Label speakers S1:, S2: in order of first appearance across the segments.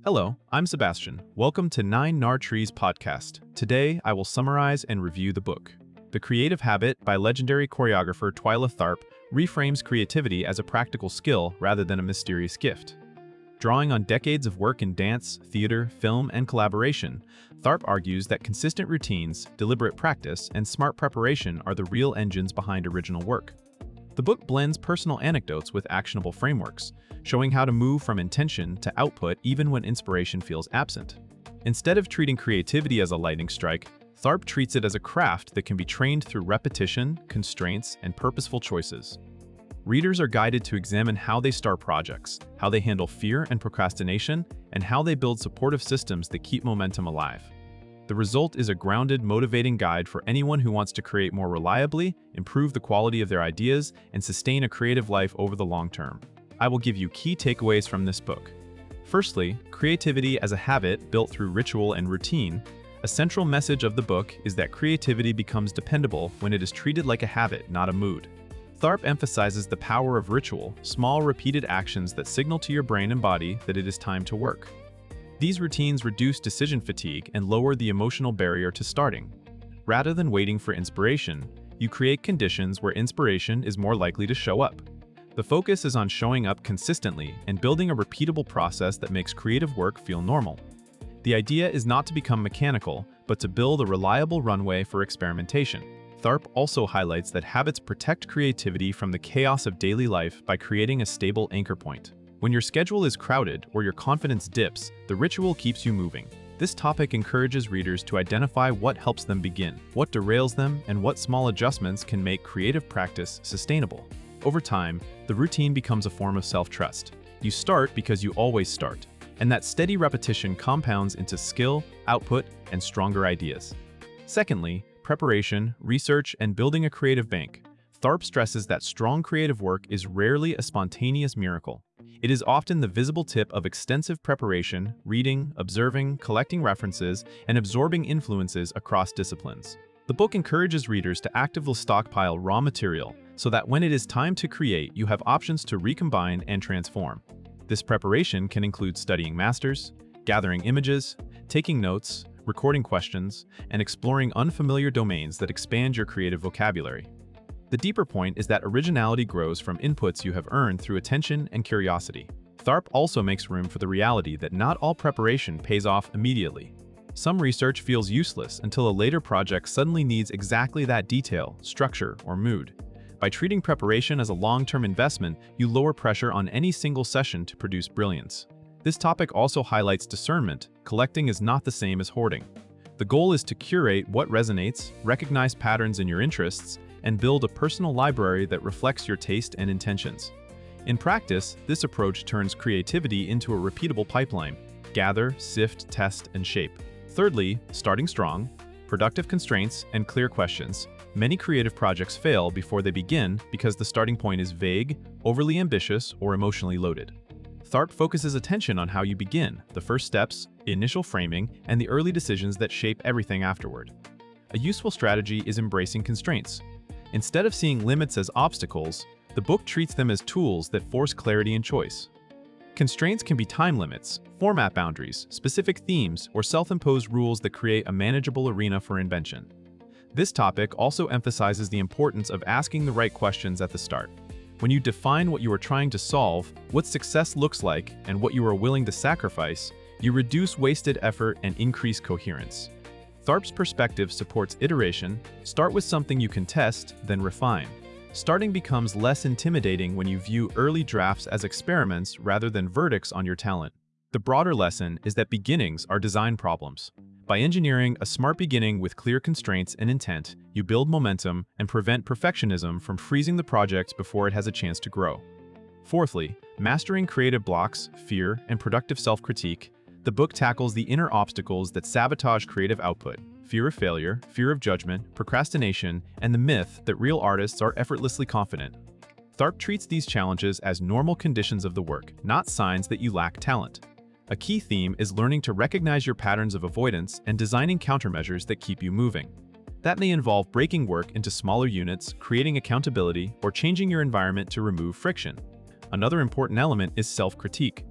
S1: Hello, I'm Sebastian. Welcome to 9 Nar Trees podcast. Today, I will summarize and review the book. The Creative Habit by legendary choreographer Twyla Tharp reframes creativity as a practical skill rather than a mysterious gift. Drawing on decades of work in dance, theater, film, and collaboration, Tharp argues that consistent routines, deliberate practice, and smart preparation are the real engines behind original work. The book blends personal anecdotes with actionable frameworks, showing how to move from intention to output even when inspiration feels absent. Instead of treating creativity as a lightning strike, Tharp treats it as a craft that can be trained through repetition, constraints, and purposeful choices. Readers are guided to examine how they start projects, how they handle fear and procrastination, and how they build supportive systems that keep momentum alive. The result is a grounded, motivating guide for anyone who wants to create more reliably, improve the quality of their ideas, and sustain a creative life over the long term. I will give you key takeaways from this book. Firstly, creativity as a habit built through ritual and routine. A central message of the book is that creativity becomes dependable when it is treated like a habit, not a mood. Tharp emphasizes the power of ritual, small repeated actions that signal to your brain and body that it is time to work. These routines reduce decision fatigue and lower the emotional barrier to starting. Rather than waiting for inspiration, you create conditions where inspiration is more likely to show up. The focus is on showing up consistently and building a repeatable process that makes creative work feel normal. The idea is not to become mechanical, but to build a reliable runway for experimentation. Tharp also highlights that habits protect creativity from the chaos of daily life by creating a stable anchor point. When your schedule is crowded or your confidence dips, the ritual keeps you moving. This topic encourages readers to identify what helps them begin, what derails them, and what small adjustments can make creative practice sustainable. Over time, the routine becomes a form of self-trust. You start because you always start, and that steady repetition compounds into skill, output, and stronger ideas. Secondly, preparation, research, and building a creative bank. Tharp stresses that strong creative work is rarely a spontaneous miracle. It is often the visible tip of extensive preparation, reading, observing, collecting references, and absorbing influences across disciplines. The book encourages readers to actively stockpile raw material so that when it is time to create, you have options to recombine and transform. This preparation can include studying masters, gathering images, taking notes, recording questions, and exploring unfamiliar domains that expand your creative vocabulary. The deeper point is that originality grows from inputs you have earned through attention and curiosity. Tharp also makes room for the reality that not all preparation pays off immediately. Some research feels useless until a later project suddenly needs exactly that detail, structure, or mood. By treating preparation as a long-term investment, you lower pressure on any single session to produce brilliance. This topic also highlights discernment. Collecting is not the same as hoarding. The goal is to curate what resonates, recognize patterns in your interests, and build a personal library that reflects your taste and intentions. In practice, this approach turns creativity into a repeatable pipeline: gather, sift, test, and shape. Thirdly, starting strong, productive constraints, and clear questions. Many creative projects fail before they begin because the starting point is vague, overly ambitious, or emotionally loaded. Tharp focuses attention on how you begin, the first steps, initial framing, and the early decisions that shape everything afterward. A useful strategy is embracing constraints. Instead of seeing limits as obstacles, the book treats them as tools that force clarity and choice. Constraints can be time limits, format boundaries, specific themes, or self-imposed rules that create a manageable arena for invention. This topic also emphasizes the importance of asking the right questions at the start. When you define what you are trying to solve, what success looks like, and what you are willing to sacrifice, you reduce wasted effort and increase coherence. Tharp's perspective supports iteration. Start with something you can test, then refine. Starting becomes less intimidating when you view early drafts as experiments rather than verdicts on your talent. The broader lesson is that beginnings are design problems. By engineering a smart beginning with clear constraints and intent, you build momentum and prevent perfectionism from freezing the project before it has a chance to grow. Fourthly, mastering creative blocks, fear, and productive self-critique. The book tackles the inner obstacles that sabotage creative output: fear of failure, fear of judgment, procrastination, and the myth that real artists are effortlessly confident. Tharp treats these challenges as normal conditions of the work, not signs that you lack talent. A key theme is learning to recognize your patterns of avoidance and designing countermeasures that keep you moving. That may involve breaking work into smaller units, creating accountability, or changing your environment to remove friction. Another important element is self-critique.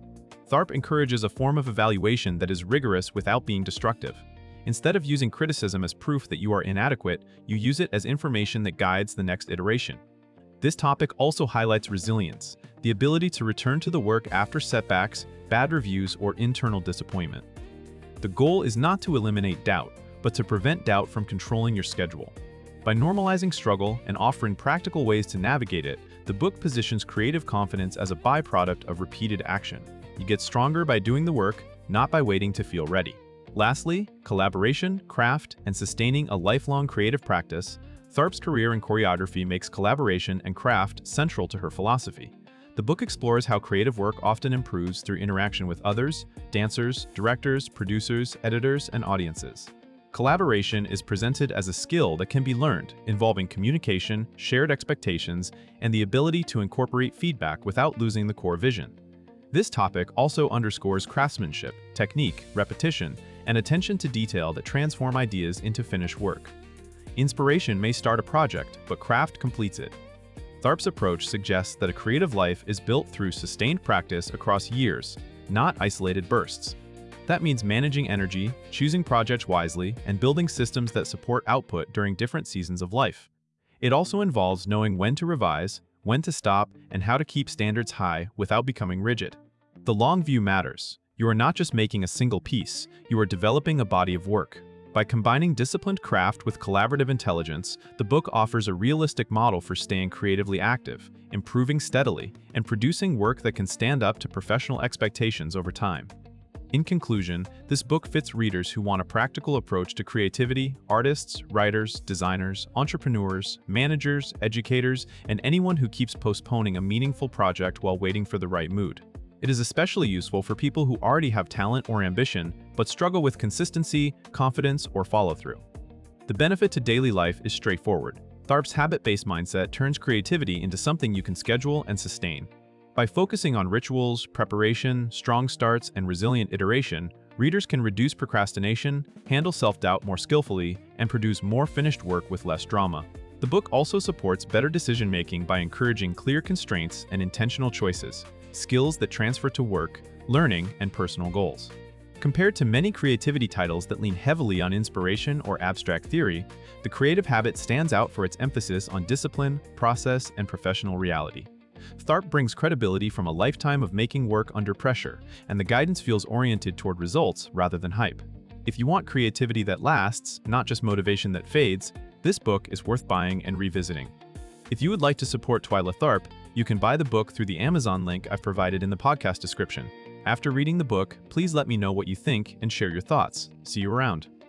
S1: Tharp encourages a form of evaluation that is rigorous without being destructive. Instead of using criticism as proof that you are inadequate, you use it as information that guides the next iteration. This topic also highlights resilience, the ability to return to the work after setbacks, bad reviews, or internal disappointment. The goal is not to eliminate doubt, but to prevent doubt from controlling your schedule. By normalizing struggle and offering practical ways to navigate it, the book positions creative confidence as a byproduct of repeated action. You get stronger by doing the work, not by waiting to feel ready. Lastly, collaboration, craft, and sustaining a lifelong creative practice. Tharp's career in choreography makes collaboration and craft central to her philosophy. The book explores how creative work often improves through interaction with others, dancers, directors, producers, editors, and audiences. Collaboration is presented as a skill that can be learned, involving communication, shared expectations, and the ability to incorporate feedback without losing the core vision. This topic also underscores craftsmanship, technique, repetition, and attention to detail that transform ideas into finished work. Inspiration may start a project, but craft completes it. Tharp's approach suggests that a creative life is built through sustained practice across years, not isolated bursts. That means managing energy, choosing projects wisely, and building systems that support output during different seasons of life. It also involves knowing when to revise, when to stop, and how to keep standards high without becoming rigid. The long view matters. You are not just making a single piece, you are developing a body of work. By combining disciplined craft with collaborative intelligence, the book offers a realistic model for staying creatively active, improving steadily, and producing work that can stand up to professional expectations over time. In conclusion, this book fits readers who want a practical approach to creativity, artists, writers, designers, entrepreneurs, managers, educators, and anyone who keeps postponing a meaningful project while waiting for the right mood. It is especially useful for people who already have talent or ambition, but struggle with consistency, confidence, or follow-through. The benefit to daily life is straightforward. Tharp's habit-based mindset turns creativity into something you can schedule and sustain. By focusing on rituals, preparation, strong starts, and resilient iteration, readers can reduce procrastination, handle self-doubt more skillfully, and produce more finished work with less drama. The book also supports better decision-making by encouraging clear constraints and intentional choices, skills that transfer to work, learning, and personal goals. Compared to many creativity titles that lean heavily on inspiration or abstract theory, The Creative Habit stands out for its emphasis on discipline, process, and professional reality. Tharp brings credibility from a lifetime of making work under pressure, and the guidance feels oriented toward results rather than hype. If you want creativity that lasts, not just motivation that fades, this book is worth buying and revisiting. If you would like to support Twyla Tharp, you can buy the book through the Amazon link I've provided in the podcast description. After reading the book, please let me know what you think and share your thoughts. See you around.